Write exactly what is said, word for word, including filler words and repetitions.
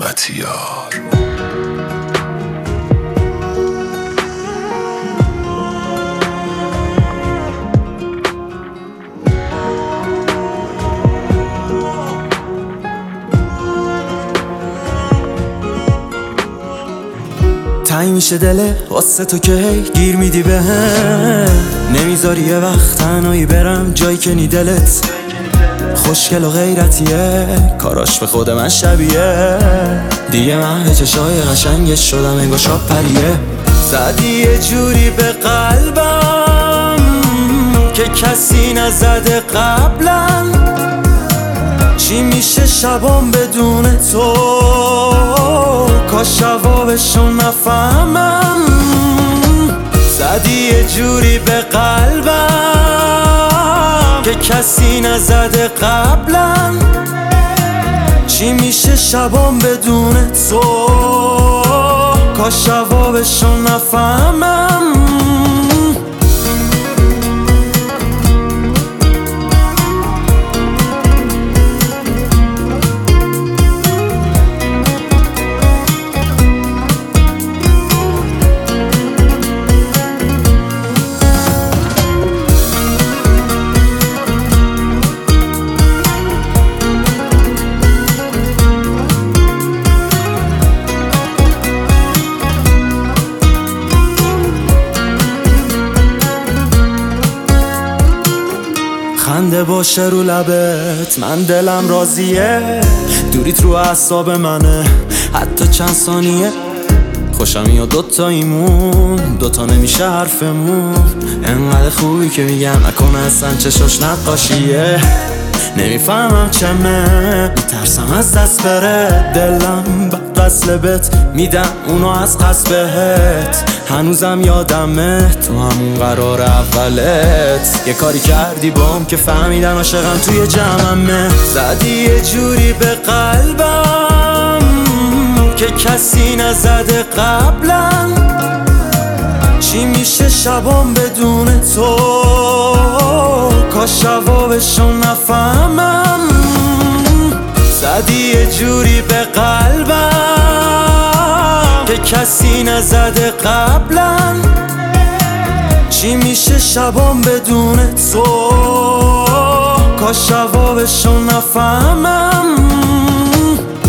غیرتیار. تنگ میشه دله واسه تو که گیر میدی به هم، نمیذاری یه وقت تنهایی برم جایی که نی دلت خوشگل و غیرتیه، کاراش به خود من شبیه. دیگه من به چشای قشنگش شدم انگار شاب پریه. زدی یه جوری به قلبم که کسی نزده قبلا، چی میشه شبام بدون تو، کاش جوابشو نفهمم. زدی یه جوری به قلبم که کسی نزده قبلا، چی میشه شبام بدون تو، کاش جوابشو نفهمم. خنده باشه رو لبت من دلم راضیه، دوریت رو اعصاب منه حتی چند ثانیه. خوشم یا دوتا ایمون دوتا نمیشه حرفمون، انقدر خوبی که میگم نکنه اصلا چشاش نقاشیه. نمیفهمم چمه میترسم از دست بره دلم، بعد وصله بهت میدم اونو از قصد بهت. هنوزم یادمه تو همون قرار اولت یه کاری کردی بام که فهمیدن عاشقم توی جمعمه. زدی یه جوری به قلبم که کسی نزده قبلا، چی میشه شبام بدون تو، کاش جوابشو نفهمم. زدی یه جوری به قلبم که کسی نزده قبلا، چی میشه شبام بدون تو، کاش جوابشو نفهمم.